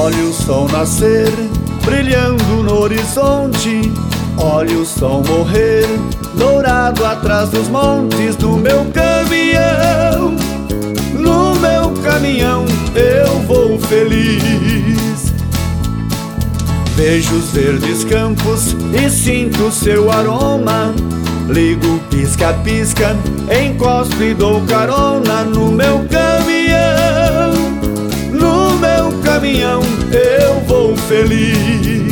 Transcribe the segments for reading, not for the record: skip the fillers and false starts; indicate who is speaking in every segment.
Speaker 1: Olho o sol nascer, brilhando no horizonte. Olho o sol morrer, dourado atrás dos montes. No meu caminhão, no meu caminhão, eu vou feliz. Vejo os verdes campos e sinto seu aroma. Ligo pisca-pisca, encosto e dou carona. No meu caminhão, no meu caminhão, eu vou feliz.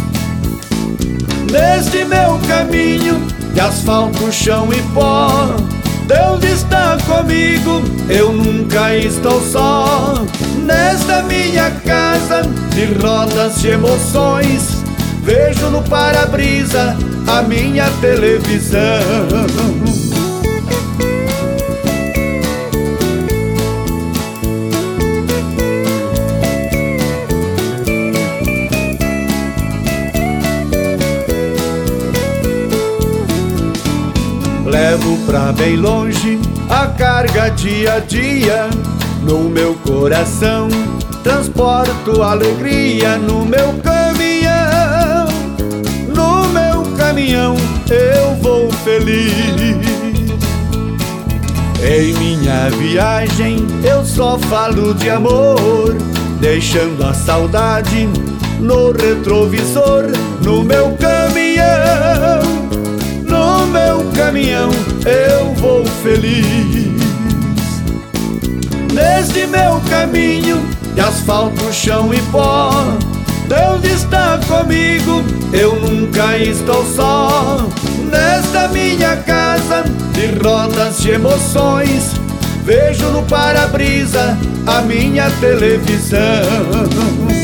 Speaker 1: Neste meu caminho de asfalto, chão e pó, Deus está comigo, eu nunca estou só. Nesta minha casa de rodas de emoções, vejo no para-brisa a minha televisão. Levo pra bem longe a carga dia a dia. No meu coração transporto alegria. No meu caminhão, no meu caminhão, eu vou feliz. Em minha viagem eu só falo de amor, deixando a saudade no retrovisor. No meu caminhão, no meu caminhão, eu vou feliz. Neste meu caminho de asfalto, chão e pó, Deus está comigo, eu nunca estou só. Nesta minha casa de rodas de emoções, vejo no para-brisa a minha televisão.